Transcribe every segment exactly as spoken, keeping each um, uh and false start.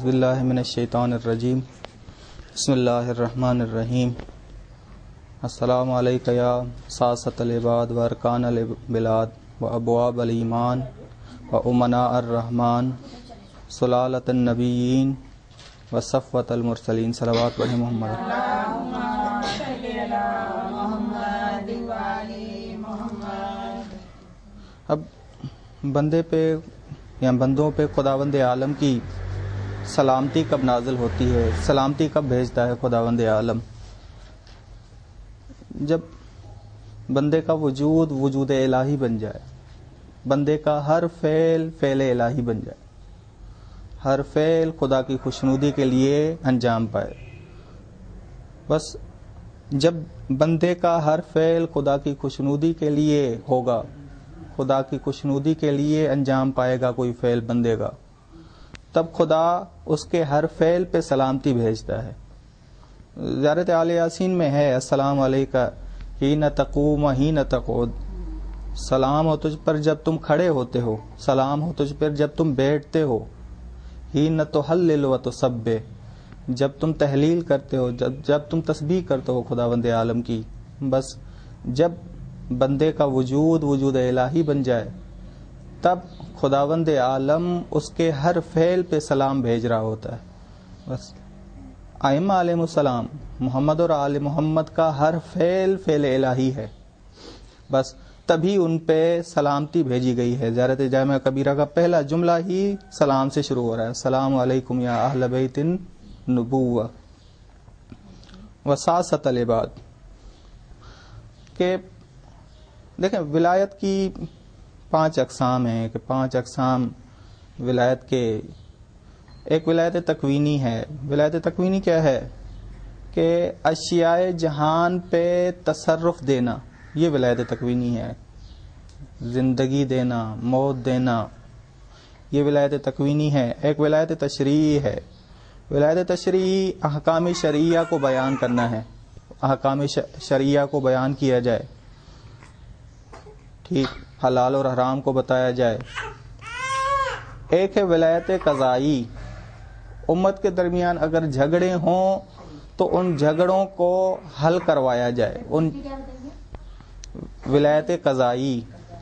اعوذ باللہ من الشیطان الرجیم بسم اللہ الرحمن الرحیم السلام علیکم یا ساسۃ العباد و ارکان البلاد و ابواب الایمان و امناء الرحمن سلالۃ النبیین و صفوۃ المرسلین صلوات پڑھیں محمد. اب بندے پہ یا بندوں پہ خداوند عالم کی سلامتی کب نازل ہوتی ہے، سلامتی کب بھیجتا ہے خداوند عالم؟ جب بندے کا وجود وجود الہی بن جائے، بندے کا ہر فعل فعل الہی بن جائے، ہر فعل خدا کی خوشنودی کے لیے انجام پائے. بس جب بندے کا ہر فعل خدا کی خوشنودی کے لیے ہوگا، خدا کی خوشنودی کے لیے انجام پائے گا کوئی فعل بندے کا، تب خدا اس کے ہر فعل پہ سلامتی بھیجتا ہے. زیارت آل یاسین میں ہے السلام علیکہ حین تقوم حین تقعد، سلام ہو تجھ پر جب تم کھڑے ہوتے ہو، سلام ہو تجھ پر جب تم بیٹھتے ہو. حین تحلل و تسبح، جب تم تحلیل کرتے ہو، جب جب تم تسبیح کرتے ہو خداوند عالم کی. بس جب بندے کا وجود وجود الہی بن جائے تب خداوند عالم اس کے ہر فعل پہ سلام بھیج رہا ہوتا ہے. بس ائمہ علیہ السلام، محمد اور آل محمد کا ہر فعل فعل الہی ہے، بس تبھی ان پہ سلامتی بھیجی گئی ہے. زیارت جامعہ کبیرہ کا پہلا جملہ ہی سلام سے شروع ہو رہا ہے، السلام علیکم یا اہل بیت النبوہ وساسۃ العباد. کہ دیکھیں ولایت کی پانچ اقسام ہیں، کہ پانچ اقسام ولایت کے. ایک ولایت تکوینی ہے. ولایت تکوینی کیا ہے؟ کہ اشیاء جہان پہ تصرف دینا، یہ ولایت تکوینی ہے. زندگی دینا، موت دینا، یہ ولایت تکوینی ہے. ایک ولایت تشریعی ہے. ولایت تشریعی احکام شرعیہ کو بیان کرنا ہے، احکام شرعیہ کو بیان کیا جائے، ٹھیک، حلال اور حرام کو بتایا جائے. ایک ہے ولایت قضائی، امت کے درمیان اگر جھگڑے ہوں تو ان جھگڑوں کو حل کروایا جائے. ان ولایت قضائی،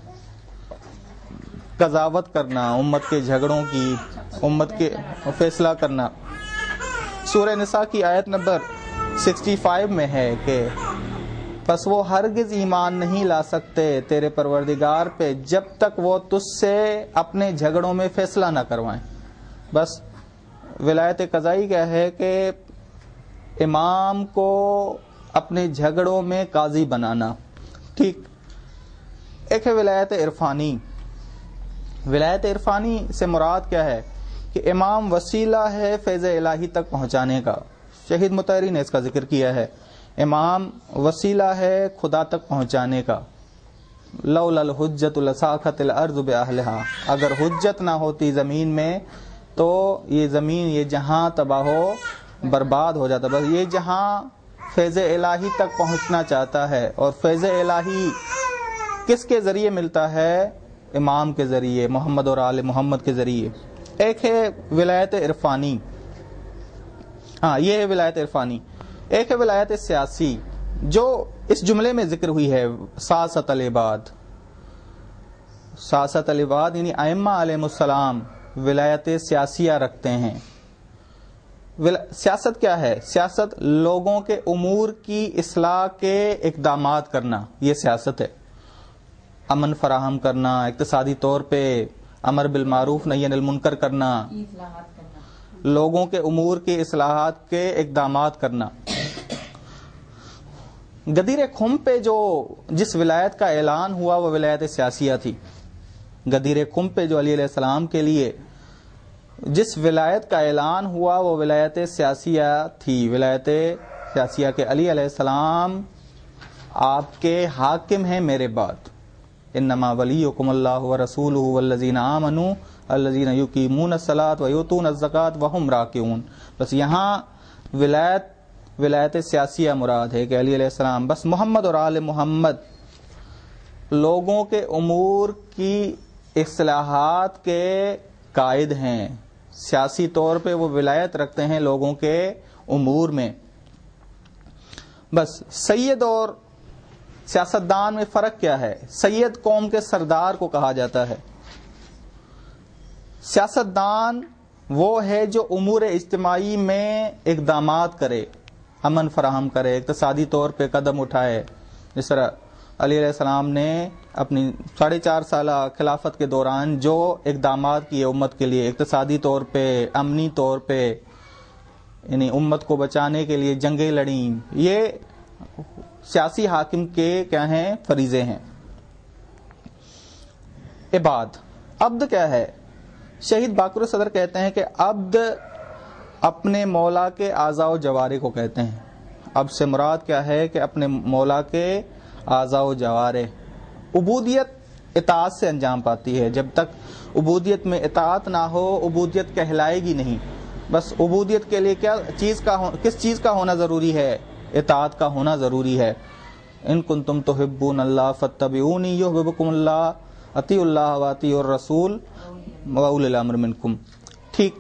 قضاوت کرنا امت کے جھگڑوں کی، امت کے فیصلہ کرنا. سورہ نساء کی آیت نمبر پچاس میں ہے کہ پس وہ ہرگز ایمان نہیں لا سکتے تیرے پروردگار پہ جب تک وہ تجھ سے اپنے جھگڑوں میں فیصلہ نہ کروائیں. بس ولایت قضائی کیا ہے؟ کہ امام کو اپنے جھگڑوں میں قاضی بنانا، ٹھیک. ایک ہے ولایت عرفانی. ولایت عرفانی سے مراد کیا ہے؟ کہ امام وسیلہ ہے فیض الہی تک پہنچانے کا. شہید مطہری نے اس کا ذکر کیا ہے، امام وسیلہ ہے خدا تک پہنچانے کا. لولا الحجت لساخت الارض باہلہا، اگر حجت نہ ہوتی زمین میں تو یہ زمین، یہ جہاں تباہ و برباد ہو جاتا. بس یہ جہاں فیض الہی تک پہنچنا چاہتا ہے، اور فیض الہی کس کے ذریعے ملتا ہے؟ امام کے ذریعے، محمد اور آل محمد کے ذریعے. ایک ہے ولایت عرفانی، ہاں یہ ہے ولایت عرفانی. ایک ہے ولایت سیاسی جو اس جملے میں ذکر ہوئی ہے، ساسۃ العباد. ساسۃ العباد یعنی ائمہ علیہ السلام ولایت سیاسیہ رکھتے ہیں. سیاست کیا ہے؟ سیاست لوگوں کے امور کی اصلاح کے اقدامات کرنا، یہ سیاست ہے. امن فراہم کرنا، اقتصادی طور پہ امر بالمعروف نہی عن المنکر کرنا، لوگوں کے امور کی اصلاحات کے اقدامات کرنا. غدیر خم پہ جو جس ولایت کا اعلان ہوا وہ ولایت سیاسیہ تھی. غدیر خم پہ جو علی علیہ السلام کے لیے جس ولایت کا اعلان ہوا وہ ولایت سیاسیہ تھی. ولایت سیاسیہ کے علی علیہ السلام آپ کے حاکم ہیں میرے بعد. انما ولیکم اللہ ورسولہ والذین آمنوا الذین یقیمون الصلاۃ ویؤتون الزکاۃ وہم راکعون. بس یہاں ولایت ولایت سیاسیہ مراد ہے کہ علی علیہ السلام، بس محمد اور آل محمد لوگوں کے امور کی اصلاحات کے قائد ہیں، سیاسی طور پہ وہ ولایت رکھتے ہیں لوگوں کے امور میں. بس سید اور سیاستدان میں فرق کیا ہے؟ سید قوم کے سردار کو کہا جاتا ہے. سیاستدان وہ ہے جو امور اجتماعی میں اقدامات کرے، امن فراہم کرے، اقتصادی طور پہ قدم اٹھائے. جس طرح علی علیہ السلام نے اپنی ساڑھے چار سالہ خلافت کے دوران جو اقدامات کیے امت کے لیے، اقتصادی طور پہ، امنی طور پہ، یعنی امت کو بچانے کے لیے جنگیں لڑیں، یہ سیاسی حاکم کے کیا ہیں؟ فریضے ہیں. عباد، عبد کیا ہے؟ شہید باقر صدر کہتے ہیں کہ عبد اپنے مولا کے اعضاء و جوارح کو کہتے ہیں. عبد سے مراد کیا ہے؟ کہ اپنے مولا کے اعضاء و جوارح. عبودیت اطاعت سے انجام پاتی ہے. جب تک عبودیت میں اطاعت نہ ہو عبودیت کہلائے گی نہیں. بس عبودیت کے لیے کیا چیز کا کس چیز کا ہونا ضروری ہے؟ اطاعت کا ہونا ضروری ہے. ان کنتم تحبون اللہ فاتبعونی یحببکم اللہ، اطیعوا اللہ واطیعوا الرسول واولی الامر منکم. ٹھیک.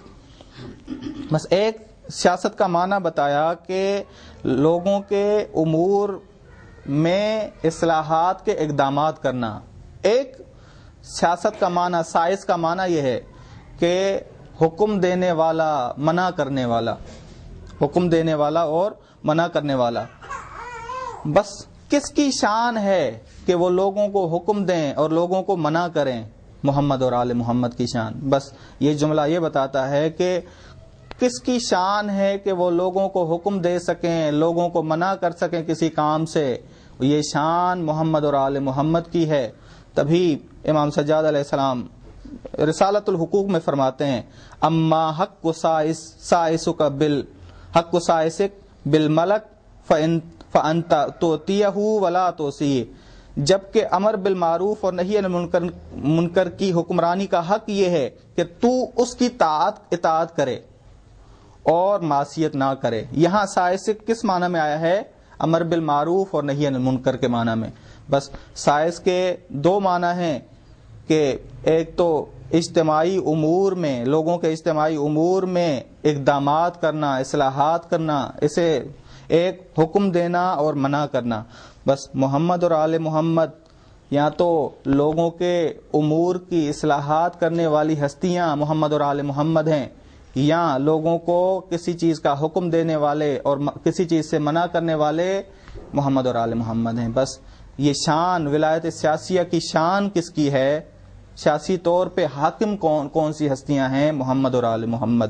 بس ایک سیاست کا معنی بتایا کہ لوگوں کے امور میں اصلاحات کے اقدامات کرنا. ایک سیاست کا معنی، سائنس کا معنی یہ ہے کہ حکم دینے والا، منع کرنے والا، حکم دینے والا اور منع کرنے والا. بس کس کی شان ہے کہ وہ لوگوں کو حکم دیں اور لوگوں کو منع کریں؟ محمد اور آل محمد کی شان. بس یہ جملہ یہ بتاتا ہے کہ کس کی شان ہے کہ وہ لوگوں کو حکم دے سکیں، لوگوں کو منع کر سکیں کسی کام سے. یہ شان محمد اور آل محمد کی ہے. تبھی امام سجاد علیہ السلام رسالت الحقوق میں فرماتے ہیں اما حق سائس سائسک بال حق سائسک بالملک فانت توتیہ ولا توسی. جبکہ امر بالمعروف اور نہی عن المنکر منکر کی حکمرانی کا حق یہ ہے کہ تو اس کی طاعت اطاعت کرے اور معصیت نہ کرے. یہاں سائسک کس معنی میں آیا ہے؟ امر بالمعروف اور نہی عن المنکر کے معنی میں. بس سائس کے دو معنی ہیں کہ ایک تو اجتماعی امور میں، لوگوں کے اجتماعی امور میں اقدامات کرنا، اصلاحات کرنا، اسے ایک حکم دینا اور منع کرنا. بس محمد اور آل محمد یا تو لوگوں کے امور کی اصلاحات کرنے والی ہستیاں محمد اور آل محمد ہیں، یا لوگوں کو کسی چیز کا حکم دینے والے اور کسی چیز سے منع کرنے والے محمد اور آل محمد ہیں. بس یہ شان، ولایت سیاسیہ کی شان کس کی ہے؟ سیاسی طور پہ حاکم کون کون سی ہستیاں ہیں؟ محمد اور آل محمد.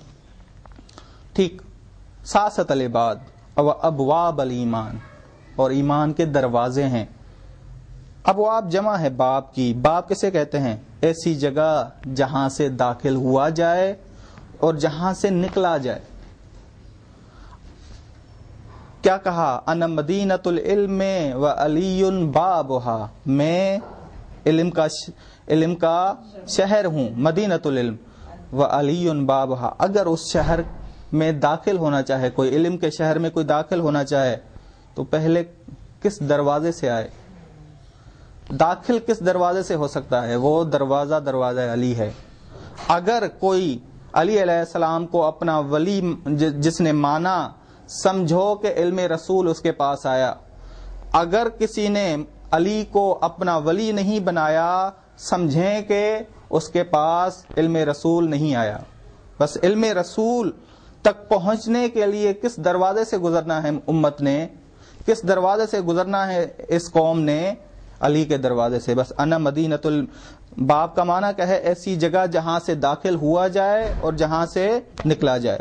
ٹھیک. ساست العباد و ابواب الایمان، اور ایمان کے دروازے ہیں. ابواب جمع ہے باب کی. باب کسے کہتے ہیں؟ ایسی جگہ جہاں سے داخل ہوا جائے اور جہاں سے نکلا جائے. کیا کہا؟ انا مدینۃ العلم و علی بابھا، میں علم کا علم کا شہر ہوں، مدینۃ العلم و علی بابھا. اگر اس شہر میں داخل ہونا چاہے کوئی، علم کے شہر میں کوئی داخل ہونا چاہے تو پہلے کس دروازے سے آئے؟ داخل کس دروازے سے ہو سکتا ہے؟ وہ دروازہ دروازہ علی ہے. اگر کوئی علی علیہ السلام کو اپنا ولی جس نے مانا، سمجھو کہ علم رسول اس کے پاس آیا. اگر کسی نے علی کو اپنا ولی نہیں بنایا، سمجھیں کہ اس کے پاس علم رسول نہیں آیا. بس علم رسول تک پہنچنے کے لیے کس دروازے سے گزرنا ہے امت نے؟ کس دروازے سے گزرنا ہے اس قوم نے؟ علی کے دروازے سے. بس انا مدینۃ الباب کا معنی کیا ہے؟ ایسی جگہ جہاں سے داخل ہوا جائے اور جہاں سے نکلا جائے.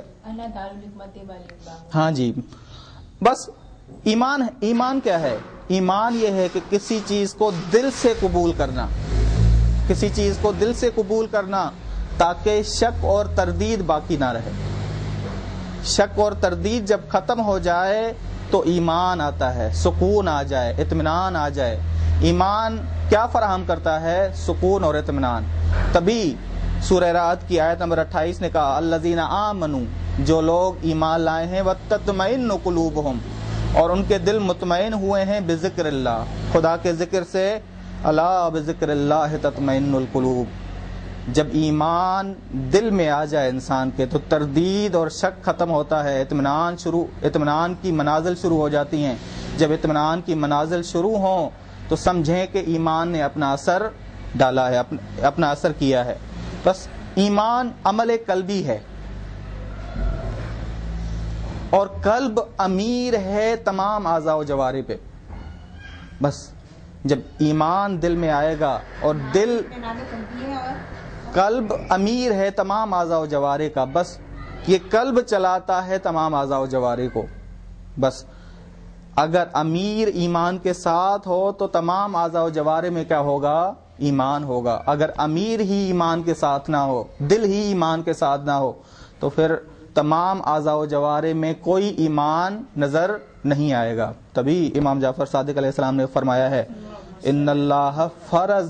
ہاں جی. بس ایمان ایمان کیا ہے؟ ایمان یہ ہے کہ کسی چیز کو دل سے قبول کرنا، کسی چیز کو دل سے قبول کرنا تاکہ شک اور تردید باقی نہ رہے. شک اور تردید جب ختم ہو جائے تو ایمان آتا ہے، سکون آ جائے، اطمینان آ جائے. ایمان کیا فراہم کرتا ہے؟ سکون اور اطمینان. تبھی سورہ رعد کی آیت نمبر اٹھائیس نے کہا الذین آمنوا، جو لوگ ایمان لائے ہیں، وتطمئن قلوبہم، اور ان کے دل مطمئن ہوئے ہیں، بذکر اللہ، خدا کے ذکر سے. الا بذکر اللہ تطمئن القلوب. جب ایمان دل میں آ جائے انسان کے تو تردید اور شک ختم ہوتا ہے، اطمینان شروع اطمینان کی منازل شروع ہو جاتی ہیں۔ جب اطمینان کی منازل شروع ہوں تو سمجھیں کہ ایمان نے اپنا اثر ڈالا ہے، اپنا اثر کیا ہے۔ بس ایمان عمل قلبی ہے، اور قلب امیر ہے تمام اعضاء و جوارح پہ۔ بس جب ایمان دل میں آئے گا اور دل قلب امیر ہے تمام اعضاء و جوارح کا، بس یہ قلب چلاتا ہے تمام اعضاء و جوارح کو۔ بس اگر امیر ایمان کے ساتھ ہو تو تمام اعضاء و جوارح میں کیا ہوگا؟ ایمان ہوگا۔ اگر امیر ہی ایمان کے ساتھ نہ ہو، دل ہی ایمان کے ساتھ نہ ہو، تو پھر تمام اعضاء و جوارح میں کوئی ایمان نظر نہیں آئے گا۔ تبھی امام جعفر صادق علیہ السلام نے فرمایا ہے ان اللہ فرض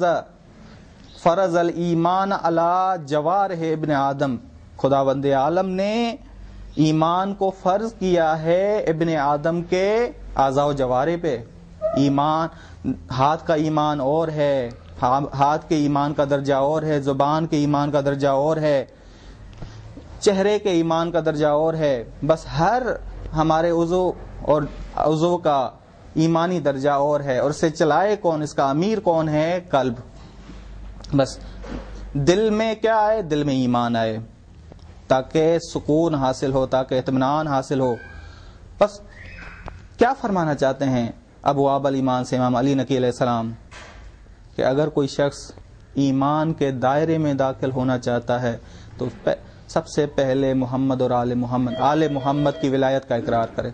فرض الایمان علی جوارح ابن آدم، خداوند عالم نے ایمان کو فرض کیا ہے ابن آدم کے اعضاء و جوارح پہ۔ ایمان، ہاتھ کا ایمان اور ہے، ہاتھ کے ایمان کا درجہ اور ہے، زبان کے ایمان کا درجہ اور ہے، چہرے کے ایمان کا درجہ اور ہے۔ بس ہر ہمارے عضو اور عضو کا ایمانی درجہ اور ہے، اور اسے چلائے کون، اس کا امیر کون ہے؟ قلب۔ بس دل میں کیا آئے؟ دل میں ایمان آئے، تاکہ سکون حاصل ہو، تاکہ اطمینان حاصل ہو۔ بس کیا فرمانا چاہتے ہیں ابواب الایمان سے امام علی نقی علیہ السلام؟ کہ اگر کوئی شخص ایمان کے دائرے میں داخل ہونا چاہتا ہے تو سب سے پہلے محمد اور آل محمد آل محمد کی ولایت کا اقرار کرے۔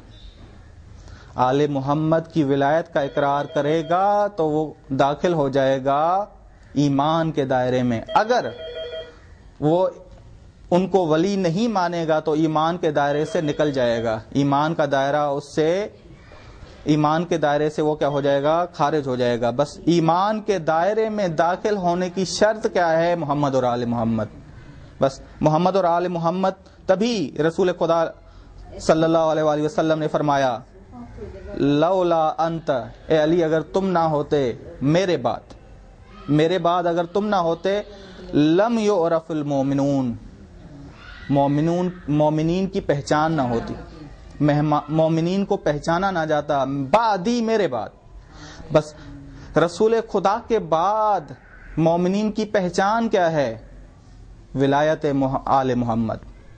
آل محمد کی ولایت کا اقرار کرے گا تو وہ داخل ہو جائے گا ایمان کے دائرے میں۔ اگر وہ ان کو ولی نہیں مانے گا تو ایمان کے دائرے سے نکل جائے گا، ایمان کا دائرہ اس سے ایمان کے دائرے سے وہ کیا ہو جائے گا؟ خارج ہو جائے گا۔ بس ایمان کے دائرے میں داخل ہونے کی شرط کیا ہے؟ محمد اور آل محمد۔ بس محمد اور آل محمد، تبھی رسول خدا صلی اللہ علیہ وآلہ وسلم نے فرمایا لولا انت، اے علی اگر تم نہ ہوتے، میرے بعد میرے بعد اگر تم نہ ہوتے، لم یعرف المومنون، مومنون مومنین کی پہچان نہ ہوتی، مومنین کو پہچانا نہ جاتا، بعدی میرے بعد۔ بس رسول خدا کے بعد مومنین کی پہچان کیا ہے؟ ولایت آل محمد۔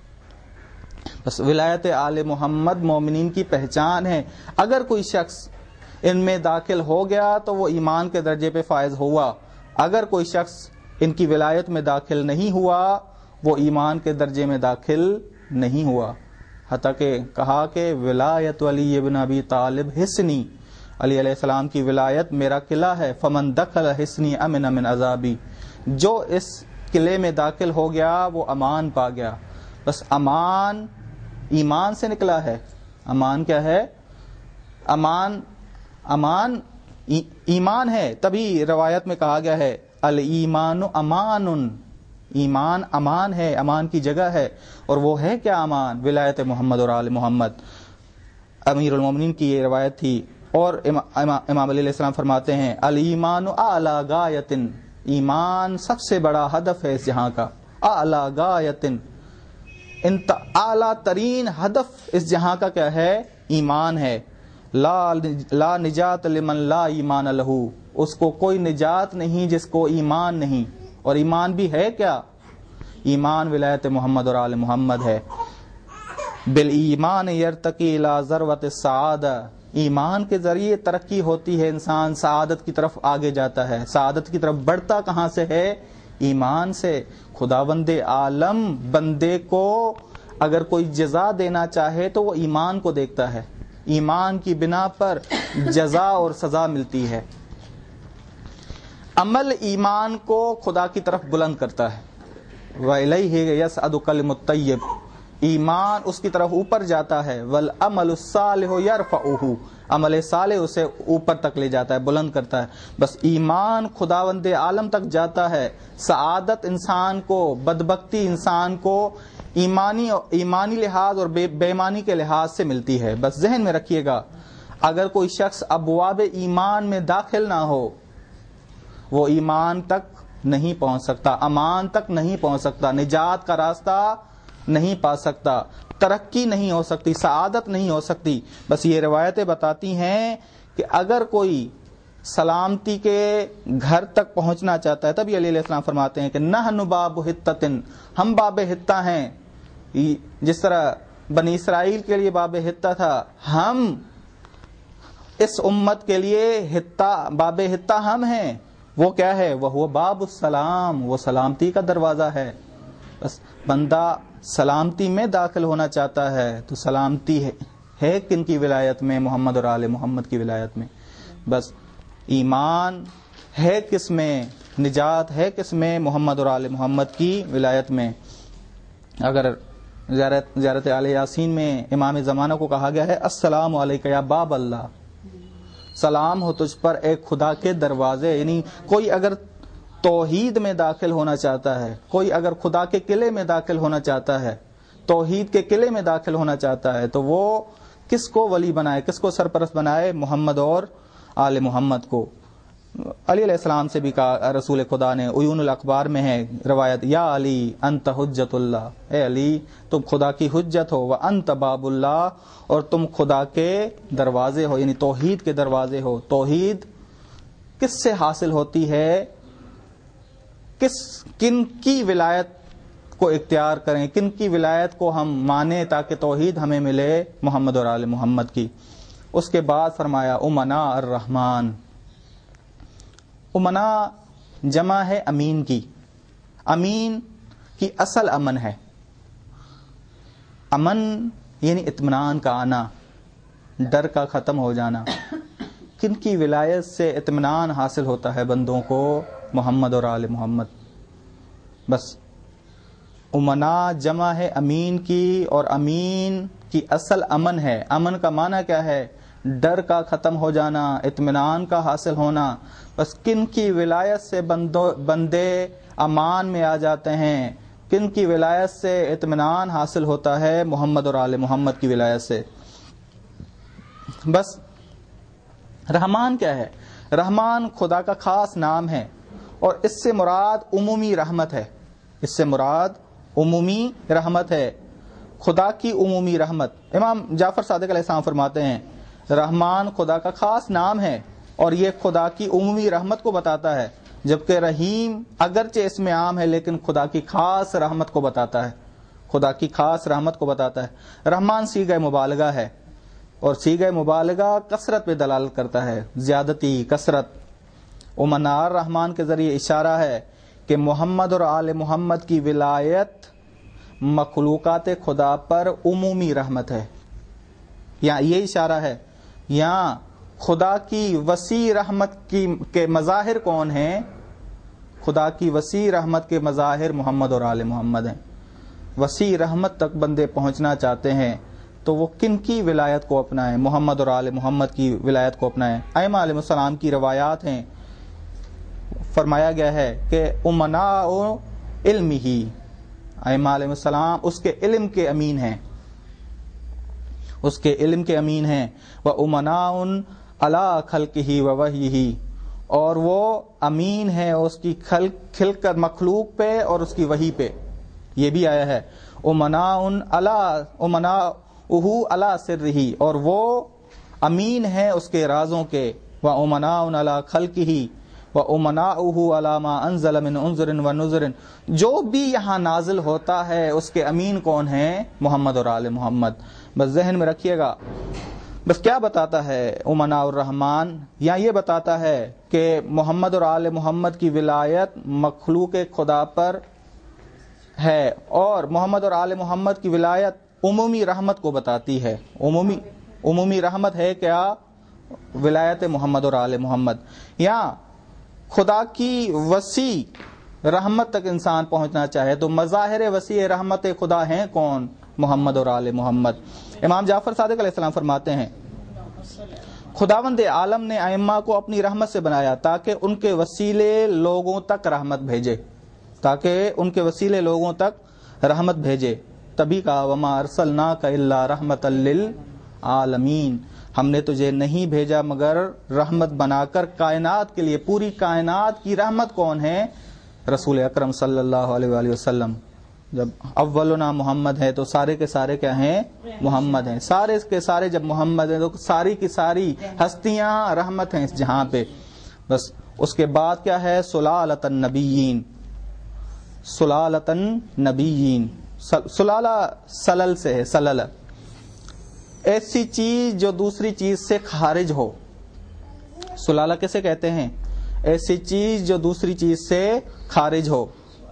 بس ولایت آل محمد مومنین کی پہچان ہے۔ اگر کوئی شخص ان میں داخل ہو گیا تو وہ ایمان کے درجے پہ فائز ہوا، اگر کوئی شخص ان کی ولایت میں داخل نہیں ہوا وہ ایمان کے درجے میں داخل نہیں ہوا۔ حتیٰ کہ کہا کہ ولایت علی ابن ابی طالب حصنی، علی علیہ السلام کی ولایت میرا قلعہ ہے، فمن دخل حصنی امن من عذابی، جو اس قلعے میں داخل ہو گیا وہ امان پا گیا۔ بس امان ایمان سے نکلا ہے۔ امان کیا ہے؟ امان امان ایمان ہے، تبھی روایت میں کہا گیا ہے الایمان امان، ایمان امان ہے، امان کی جگہ ہے۔ اور وہ ہے کیا امان؟ ولایت محمد اور آل محمد۔ امیر المومنین کی یہ روایت تھی۔ اور امام علی علیہ السلام فرماتے ہیں الایمان اعلی غایۃ، ایمان سب سے بڑا ہدف ہے اس جہاں کا، اعلی غایۃ، انت اعلی ترین ہدف اس جہاں کا کیا ہے؟ ایمان ہے۔ لا لا نجات لمن لا ایمان لہ، اس کو کوئی نجات نہیں جس کو ایمان نہیں۔ اور ایمان بھی ہے کیا؟ ایمان ولایت محمد اور آل محمد ہے۔ بالایمان یرتقی الی ذروۃ السعادہ، ایمان کے ذریعے ترقی ہوتی ہے، انسان سعادت کی طرف آگے جاتا ہے۔ سعادت کی طرف بڑھتا کہاں سے ہے؟ ایمان سے۔ خداوند عالم بندے کو اگر کوئی جزا دینا چاہے تو وہ ایمان کو دیکھتا ہے، ایمان کی بنا پر جزا اور سزا ملتی ہے۔ عمل ایمان کو خدا کی طرف بلند کرتا ہے۔ وَإِلَيْهِ يَصْعَدُ كَلِمُ الطَّيِّبُ، ایمان اس کی طرف اوپر جاتا ہے۔ وَالْعَمَلُ الصَّالِحُ يَرْفَعُهُ، عمل صالح اسے اوپر تک لے جاتا ہے، بلند کرتا ہے۔ بس ایمان خداوند عالم تک جاتا ہے۔ سعادت انسان کو، بدبختی انسان کو ایمانی ایمانی لحاظ اور بے ایمانی کے لحاظ سے ملتی ہے۔ بس ذہن میں رکھیے گا، اگر کوئی شخص ابواب ایمان میں داخل نہ ہو وہ ایمان تک نہیں پہنچ سکتا، امان تک نہیں پہنچ سکتا، نجات کا راستہ نہیں پا سکتا، ترقی نہیں ہو سکتی، سعادت نہیں ہو سکتی۔ بس یہ روایتیں بتاتی ہیں کہ اگر کوئی سلامتی کے گھر تک پہنچنا چاہتا ہے، تب علیہ السلام فرماتے ہیں کہ نحن باب حتۃ، ہم باب حتہ ہیں۔ جس طرح بنی اسرائیل کے لیے باب حتہ تھا، ہم اس امت کے لیے حتہ باب حتہ ہم ہیں۔ وہ کیا ہے؟ وہ باب السلام، وہ سلامتی کا دروازہ ہے۔ بس بندہ سلامتی میں داخل ہونا چاہتا ہے تو سلامتی ہے, ہے کن کی ولایت میں؟ محمد اور آل محمد کی ولایت میں۔ بس ایمان ہے کس میں؟ نجات ہے کس میں؟ محمد اور آل محمد کی ولایت میں۔ اگر زیارت زیارت آل یاسین میں امام زمانہ کو کہا گیا ہے السلام علیکہ یا باب اللہ، سلام ہو تجھ پر اے خدا کے دروازے، یعنی کوئی اگر توحید میں داخل ہونا چاہتا ہے، کوئی اگر خدا کے قلعے میں داخل ہونا چاہتا ہے، توحید کے قلعے میں داخل ہونا چاہتا ہے، تو وہ کس کو ولی بنائے، کس کو سرپرست بنائے؟ محمد اور آل محمد کو۔ علی علیہ السلام سے بھی کہا رسول خدا نے، عیون الاخبار میں ہے روایت، یا علی انت حجت اللہ، اے علی تم خدا کی حجت ہو، وانت باب اللہ، اور تم خدا کے دروازے ہو، یعنی توحید کے دروازے ہو۔ توحید کس سے حاصل ہوتی ہے؟ کس کن کی ولایت کو اختیار کریں، کن کی ولایت کو ہم مانیں تاکہ توحید ہمیں ملے؟ محمد اور آل محمد کی۔ اس کے بعد فرمایا امنا الرحمن، امنا جمع ہے امین کی، امین کی اصل امن ہے، امن یعنی اطمینان کا آنا، ڈر کا ختم ہو جانا۔ کن کی ولایت سے اطمینان حاصل ہوتا ہے بندوں کو؟ محمد اور آل محمد۔ بس امنا جمع ہے امین کی، اور امین کی اصل امن ہے۔ امن کا معنی کیا ہے؟ ڈر کا ختم ہو جانا، اطمینان کا حاصل ہونا۔ بس کن کی ولایت سے بندے امان میں آ جاتے ہیں، کن کی ولایت سے اطمینان حاصل ہوتا ہے؟ محمد اور آل محمد کی ولایت سے۔ بس رحمان کیا ہے؟ رحمان خدا کا خاص نام ہے، اور اس سے مراد عمومی رحمت ہے، اس سے مراد عمومی رحمت ہے، خدا کی عمومی رحمت۔ امام جعفر صادق علیہ السلام فرماتے ہیں رحمان خدا کا خاص نام ہے، اور یہ خدا کی عمومی رحمت کو بتاتا ہے، جبکہ رحیم اگرچہ اس میں عام ہے لیکن خدا کی خاص رحمت کو بتاتا ہے، خدا کی خاص رحمت کو بتاتا ہے۔ رحمان صیغہ مبالغہ ہے، اور صیغہ مبالغہ کثرت پہ دلالت کرتا ہے، زیادتی، کثرت۔ امنار رحمان کے ذریعے اشارہ ہے کہ محمد اور آل محمد کی ولایت مخلوقات خدا پر عمومی رحمت ہے۔ یہاں یہ اشارہ ہے، یہاں خدا کی وسیع رحمت کی کے مظاہر کون ہیں؟ خدا کی وسیع رحمت کے مظاہر محمد اور آل محمد ہیں۔ وسیع رحمت تک بندے پہنچنا چاہتے ہیں تو وہ کن کی ولایت کو اپنائیں؟ محمد اور آل محمد کی ولایت کو اپنائیں۔ ائمہ علیہ السلام کی روایات ہیں، فرمایا گیا ہے کہ امناء علمہ، ائمہ علیہ السلام اس کے علم کے امین ہیں، اس کے علم کے امین ہیں۔ وَأُمَنَاءٌ عَلَىٰ خَلْقِهِ وَوَحْيِهِ، اور وہ امین ہے اس کی کھل کر مخلوق پہ اور اس کی وحی پہ۔ یہ بھی آیا ہے اُمَنَاءٌ عَلَىٰ اُمَنَاؤُهُ عَلَىٰ سِرِّهِ، اور وہ امین ہے اس کے رازوں کے۔ وَأُمَنَاءٌ عَلَىٰ خَلْقِهِ وَأُمَنَاؤُهُ عَلَىٰ مَا أَنزَلَ مِنْ عُنْزُرٍ وَنُذُرٍ، جو بھی یہاں نازل ہوتا ہے اس کے امین کون ہیں؟ محمد اور آل محمد۔ بس ذہن میں رکھیے گا۔ بس کیا بتاتا ہے امناء الرحمان؟ یا یہ بتاتا ہے کہ محمد اور آل محمد کی ولایت مخلوق خدا پر ہے، اور محمد اور آل محمد کی ولایت عمومی رحمت کو بتاتی ہے۔ عمومی عمومی رحمت ہے کیا؟ ولایت محمد اور آل محمد۔ یا خدا کی وسیع رحمت تک انسان پہنچنا چاہے تو مظاہر وسیع رحمت خدا ہیں کون؟ محمد اور آل محمد۔ امام جعفر صادق علیہ السلام فرماتے ہیں خداوند عالم نے ائمہ کو اپنی رحمت سے بنایا تاکہ ان کے وسیلے لوگوں تک رحمت بھیجے، تاکہ ان کے وسیلے لوگوں تک رحمت بھیجے۔ تبھی کہا وما ارسلناک الا رحمتا للعالمین، ہم نے تجھے نہیں بھیجا مگر رحمت بنا کر کائنات کے لیے۔ پوری کائنات کی رحمت کون ہے؟ رسول اکرم صلی اللہ علیہ وآلہ وسلم. جب اولنا محمد ہے تو سارے کے سارے کیا ہیں؟ محمد ہیں. سارے کے سارے جب محمد ہیں تو ساری کی ساری ہستیاں رحمت ہیں اس جہاں پہ. بس اس کے بعد کیا ہے؟ سلالۃ النبیین. سلالۃ النبیین. سلالہ سلل سے ہے. سلل ایسی چیز جو دوسری چیز سے خارج ہو. سلالہ کیسے کہتے ہیں؟ ایسی چیز جو دوسری چیز سے خارج ہو.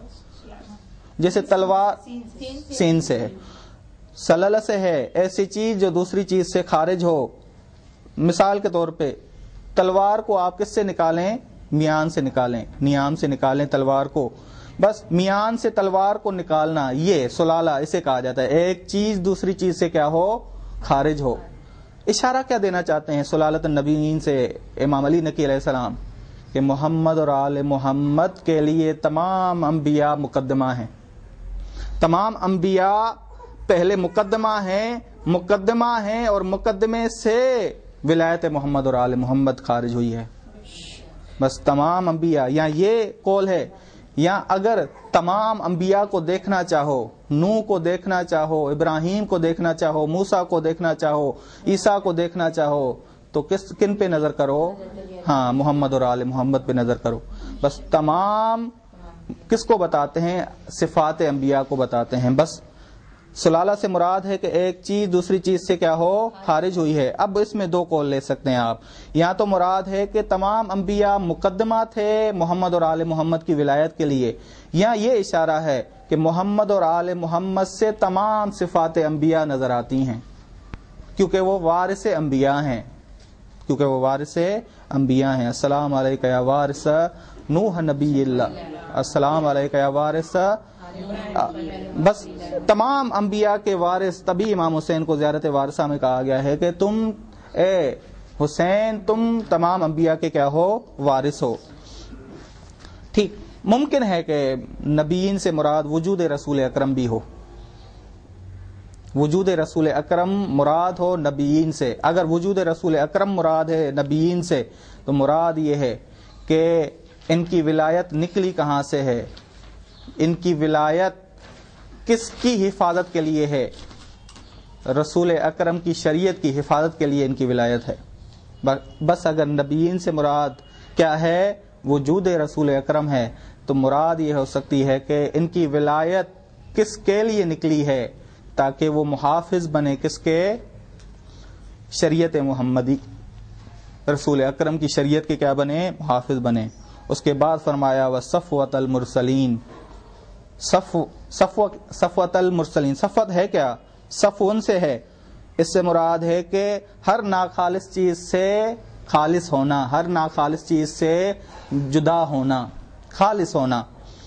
جیسے تلوار سین سے ہے. سلل سے ہے ایسی چیز جو دوسری چیز سے خارج ہو. مثال کے طور پہ تلوار کو آپ کس سے نکالیں؟ میان سے نکالیں. نیام سے نکالیں تلوار کو. بس میان سے تلوار کو نکالنا یہ سلالہ اسے کہا جاتا ہے. ایک چیز دوسری چیز سے کیا ہو؟ خارج ہو. اشارہ کیا دینا چاہتے ہیں سلالۃ النبیین سے امام علی نقی علیہ السلام؟ کہ محمد اور آل محمد کے لیے تمام انبیاء مقدمہ ہیں. تمام انبیاء پہلے مقدمہ ہیں. مقدمہ ہیں اور مقدمے سے ولایت محمد اور آل محمد خارج ہوئی ہے. بس تمام انبیاء. یا یہ قول ہے یا اگر تمام انبیاء کو دیکھنا چاہو، نوح کو دیکھنا چاہو، ابراہیم کو دیکھنا چاہو، موسیٰ کو دیکھنا چاہو، عیسیٰ کو دیکھنا چاہو تو کس کن پہ نظر کرو؟ ہاں محمد اور آل محمد پہ نظر کرو. بس تمام کس کو بتاتے ہیں؟ صفات انبیاء کو بتاتے ہیں. بس سلالہ سے مراد ہے کہ ایک چیز دوسری چیز سے کیا ہو؟ خارج ہوئی ہے. اب اس میں دو قول لے سکتے ہیں آپ. یا تو مراد ہے کہ تمام انبیاء مقدمہ تھے محمد اور آل محمد کی ولایت کے لیے، یا یہ اشارہ ہے کہ محمد اور آل محمد سے تمام صفات انبیاء نظر آتی ہیں کیونکہ وہ وارث انبیاء ہیں. کیونکہ وہ وارث انبیاء ہیں. السلام علیکہ یا وارث نوح نبی اللہ. السلام علیکہ یا وارث. بس تمام انبیاء کے وارث. تبھی امام حسین کو زیارت وارثہ میں کہا گیا ہے کہ تم اے حسین تم تمام انبیاء کے کیا ہو؟ وارث ہو. ٹھیک. ممکن ہے کہ نبیین سے مراد وجود رسول اکرم بھی ہو. وجود رسول اکرم مراد ہو نبیین سے. اگر وجود رسول اکرم مراد ہے نبیین سے تو مراد یہ ہے کہ ان کی ولایت نکلی کہاں سے ہے؟ ان کی ولایت کس کی حفاظت کے لیے ہے؟ رسول اکرم کی شریعت کی حفاظت کے لیے ان کی ولایت ہے. بس اگر نبیین سے مراد کیا ہے؟ وجود رسول اکرم ہے تو مراد یہ ہو سکتی ہے کہ ان کی ولایت کس کے لیے نکلی ہے؟ تاکہ وہ محافظ بنے کس کے؟ شریعت محمدی. رسول اکرم کی شریعت کے کیا بنے؟ محافظ بنے. اس کے بعد فرمایا وصفوۃ المرسلین. صفو صفو صفوۃ المرسلین. صفوت ہے کیا؟ صفو ان سے ہے. اس سے مراد ہے کہ ہر ناخالص چیز سے خالص ہونا، ہر ناخالص چیز سے جدا ہونا، خالص ہونا.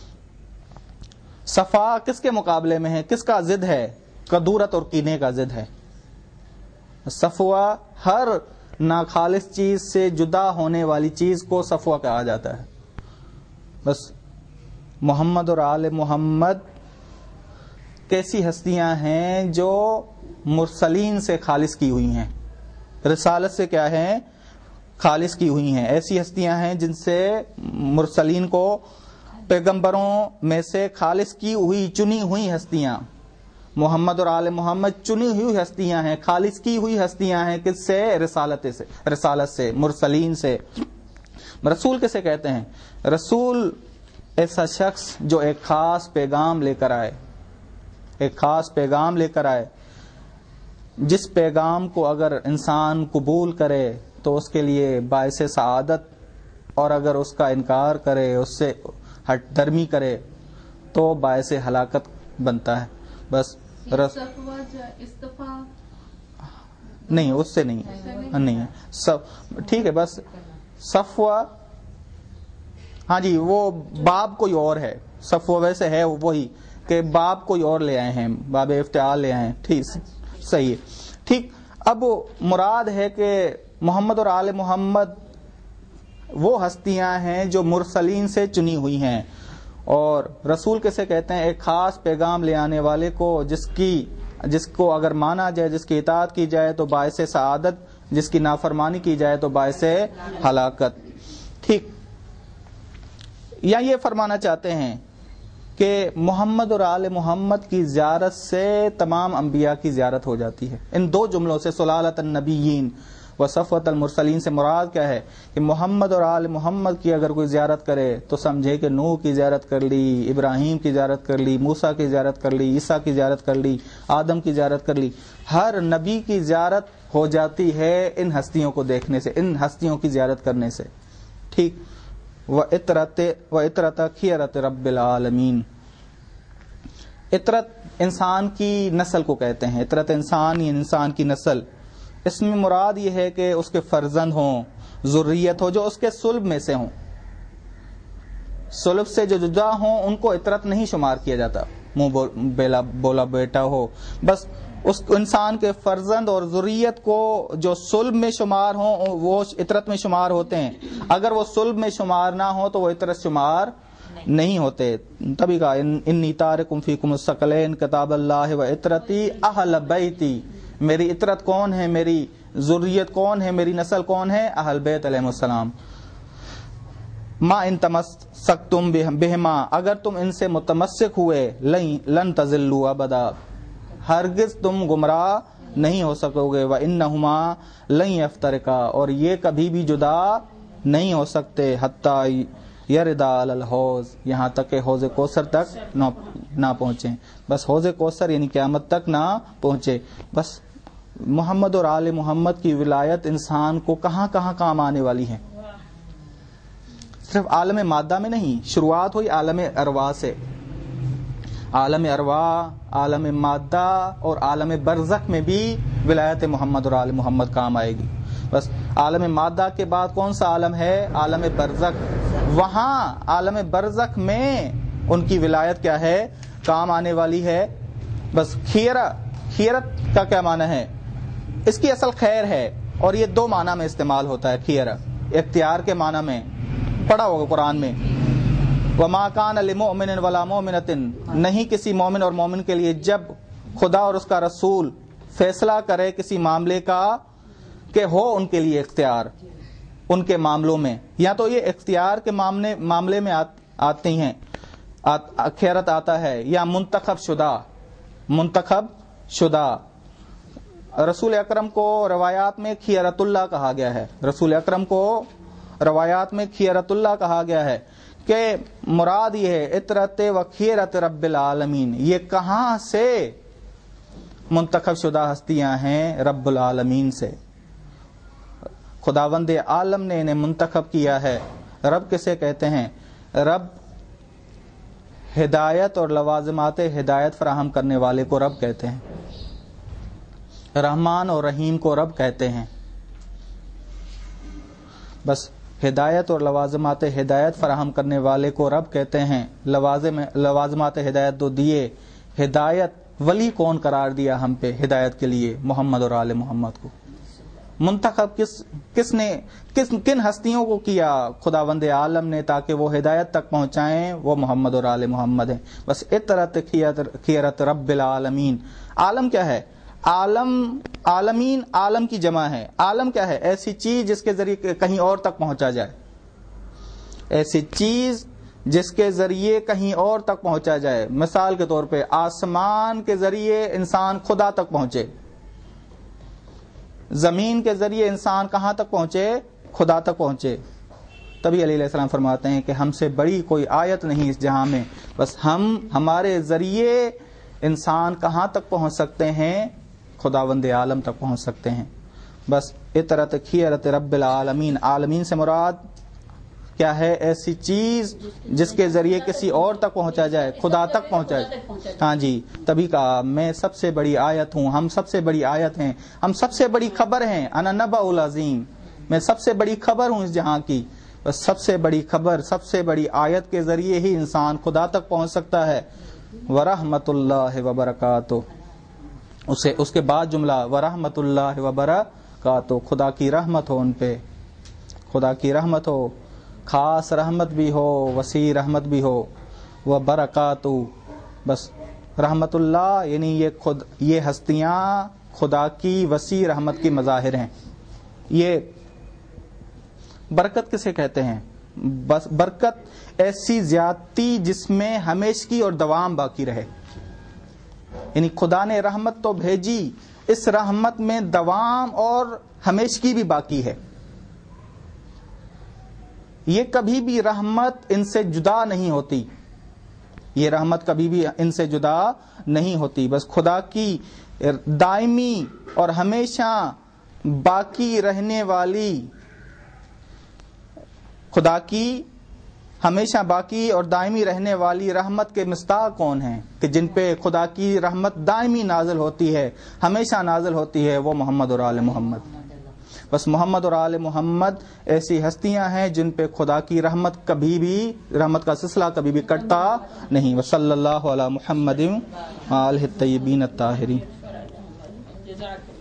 صفا کس کے مقابلے میں ہے؟ کس کا ضد ہے؟ کدورت اور کینے کا ضد ہے. صفوہ ہر ناخالص چیز سے جدا ہونے والی چیز کو صفوہ کہا جاتا ہے. بس محمد اور آل محمد کیسی ہستیاں ہیں جو مرسلین سے خالص کی ہوئی ہیں، رسالت سے کیا ہیں؟ خالص کی ہوئی ہیں. ایسی ہستیاں ہیں جن سے مرسلین کو، پیغمبروں میں سے خالص کی ہوئی چنی ہوئی ہستیاں. محمد اور آل محمد چنی ہوئی ہستیاں ہیں، خالص کی ہوئی ہستیاں ہیں. کس سے؟ رسالت سے. رسالت سے، مرسلین سے. رسول کسے کہتے ہیں؟ رسول ایسا شخص جو ایک خاص پیغام لے کر آئے، ایک خاص پیغام لے کر آئے. جس پیغام کو اگر انسان قبول کرے تو اس کے لیے باعث سعادت، اور اگر اس کا انکار کرے، اس سے ہٹ درمی کرے تو باعث ہلاکت بنتا ہے. بس رس... نہیں اس سے نہیں نہیں ہے سب ٹھیک ہے. بس صفوہ ہاں جی وہ باب کوئی اور ہے. صفوہ ویسے ہے وہی کہ باب کوئی اور لے آئے ہیں، باب افتعال لے آئے ہیں. ٹھیک صحیح ہے. ٹھیک. اب مراد ہے کہ محمد اور آل محمد وہ ہستیاں ہیں جو مرسلین سے چنی ہوئی ہیں. اور رسول کیسے کہتے ہیں؟ ایک خاص پیغام لے آنے والے کو جس کی جس کو اگر مانا جائے، جس کی اطاعت کی جائے تو باعث سعادت، جس کی نافرمانی کی جائے تو باعث ہلاکت. ٹھیک. یا یہ فرمانا چاہتے ہیں کہ محمد اور آل محمد کی زیارت سے تمام انبیاء کی زیارت ہو جاتی ہے. ان دو جملوں سے صلالۃ النبیین و صفوۃ المرسلین سے مراد کیا ہے کہ محمد اور آل محمد کی اگر کوئی زیارت کرے تو سمجھے کہ نوح کی زیارت کر لی، ابراہیم کی زیارت کر لی، موسیٰ کی زیارت کر لی، عیسیٰ کی زیارت کر لی، آدم کی زیارت کر لی. ہر نبی کی زیارت ہو جاتی ہے ان ہستیوں کو دیکھنے سے، ان ہستیوں کی زیارت کرنے سے. ٹھیک. وَإِطْرَتِ وَإِطْرَتَ خِيَرَةِ رَبِّ الْعَالَمِينَ. اطرت انسان کی نسل کو کہتے ہیں. اطرت انسان یا انسان کی نسل، اس میں مراد یہ ہے کہ اس کے فرزند ہوں، ذریت ہو جو اس کے صلب میں سے ہوں. صلب سے جو جدا ہوں ان کو اطرت نہیں شمار کیا جاتا. منہ بولا بیٹا ہو، بس اس انسان کے فرزند اور ذریت کو جو صلب میں شمار ہوں وہ اطرت میں شمار ہوتے ہیں. اگر وہ صلب میں شمار نہ ہو تو وہ اطرت شمار نہیں ہوتے. تبھی کہا انی تارکم فیکم الثقلین کتاب اللہ و اطرتی اہل بیتی. میری اطرت کون ہے، میری ذریت کون ہے، میری نسل کون ہے؟ اہل بیت علیہ السلام. ما ان تمسکتم بہما، اگر تم ان سے متمسک ہوئے، لن تضلوا ابدا، ہرگز تم گمراہ نہیں ہو سکو گے. وَإِنَّهُمَا لَن يَفْتَرِقَا، اور یہ کبھی بھی جدا نہیں ہو سکتے. حَتَّى يَرِدَا عَلَى الْحَوْضِ، یہاں تک کہ حوض کوثر تک نہ پہنچیں. بس حوض کوثر یعنی قیامت تک نہ پہنچے. بس محمد اور آل محمد کی ولایت انسان کو کہاں کہاں کام آنے والی ہے. صرف عالم مادہ میں نہیں، شروعات ہوئی عالم ارواح سے. عالم ارواح، عالم مادہ اور عالم برزخ میں بھی ولایت محمد اور آل محمد کام آئے گی. بس عالم مادہ کے بعد کون سا عالم ہے؟ عالم برزخ. وہاں عالم برزخ میں ان کی ولایت کیا ہے؟ کام آنے والی ہے. بس خیرہ، خیرت کا کیا معنی ہے؟ اس کی اصل خیر ہے، اور یہ دو معنی میں استعمال ہوتا ہے. خیرہ اختیار کے معنی میں پڑھا ہوگا قرآن میں. وَمَا كَانَ لِمُؤْمِنٍ وَلَا مُؤْمِنَةٍ، نہیں کسی مومن اور مومن کے لیے جب خدا اور اس کا رسول فیصلہ کرے کسی معاملے کا کہ ہو ان کے لیے اختیار ان کے معاملوں میں، یا تو یہ اختیار کے معاملے معاملے میں آتی ہیں خیرت آتا ہے، یا منتخب شدہ منتخب شدہ. رسول اکرم کو روایات میں خیرت اللہ کہا گیا ہے. رسول اکرم کو روایات میں خیرت اللہ کہا گیا ہے کہ مراد یہ ہے اطرت و خیرت رب العالمین. یہ کہاں سے منتخب شدہ ہستیاں ہیں؟ رب العالمین سے. خداوند عالم نے انہیں منتخب کیا ہے. رب کسے کہتے ہیں؟ رب ہدایت اور لوازمات ہدایت فراہم کرنے والے کو رب کہتے ہیں. رحمان اور رحیم کو رب کہتے ہیں. بس ہدایت اور لوازمات ہدایت فراہم کرنے والے کو رب کہتے ہیں. لوازم لوازمات ہدایت دو دیے. ہدایت ولی کون قرار دیا ہم پہ ہدایت کے لیے؟ محمد اور آل محمد کو. منتخب کس کس نے کس کن ہستیوں کو کیا؟ خداوند عالم نے، تاکہ وہ ہدایت تک پہنچائیں. وہ محمد اور آل محمد ہیں. بس اطرت خیرت رب العالمین. عالم کیا ہے؟ عالم عالمین عالم کی جمع ہے. عالم کیا ہے؟ ایسی چیز جس کے ذریعے کہیں اور تک پہنچا جائے. ایسی چیز جس کے ذریعے کہیں اور تک پہنچا جائے. مثال کے طور پہ آسمان کے ذریعے انسان خدا تک پہنچے. زمین کے ذریعے انسان کہاں تک پہنچے؟ خدا تک پہنچے. تبھی علیہ السلام فرماتے ہیں کہ ہم سے بڑی کوئی آیت نہیں اس جہاں میں. بس ہم ہمارے ذریعے انسان کہاں تک پہنچ سکتے ہیں؟ خداوند عالم تک پہنچ سکتے ہیں. بس اطرت خیرت رب العالمین. عالمین سے مراد کیا ہے؟ ایسی چیز جس کے ذریعے کسی اور تک پہنچا جائے، خدا تک پہنچائے. ہاں جی، تبھی کہا میں سب سے بڑی آیت ہوں، ہم سب سے بڑی آیت ہیں، ہم سب سے بڑی خبر ہیں. انا نبأ العظیم، میں سب سے بڑی خبر ہوں اس جہاں کی. بس سب سے بڑی خبر، سب سے بڑی آیت کے ذریعے ہی انسان خدا تک پہنچ سکتا ہے. ورحمۃ اللہ وبرکاتہ. اسے اس کے بعد جملہ ورحمۃ اللہ وبرکاتہ. خدا کی رحمت ہو ان پہ، خدا کی رحمت ہو، خاص رحمت بھی ہو، وسیع رحمت بھی ہو. وبرکاتہ. بس رحمت اللہ یعنی یہ خود یہ ہستیاں خدا کی وسیع رحمت کی مظاہر ہیں. یہ برکت کسے کہتے ہیں؟ بس برکت ایسی زیادتی جس میں ہمیشگی اور دوام باقی رہے. یعنی خدا نے رحمت تو بھیجی، اس رحمت میں دوام اور ہمیشگی بھی باقی ہے. یہ کبھی بھی رحمت ان سے جدا نہیں ہوتی، یہ رحمت کبھی بھی ان سے جدا نہیں ہوتی. بس خدا کی دائمی اور ہمیشہ باقی رہنے والی خدا کی ہمیشہ باقی اور دائمی رہنے والی رحمت کے مصداق کون ہیں کہ جن پہ خدا کی رحمت دائمی نازل ہوتی ہے، ہمیشہ نازل ہوتی ہے؟ وہ محمد اور آل محمد. بس محمد اور آل محمد ایسی ہستیاں ہیں جن پہ خدا کی رحمت کبھی بھی، رحمت کا سلسلہ کبھی بھی کٹتا نہیں. وصلی اللہ علی محمد آلہ الطیبین الطاہرین.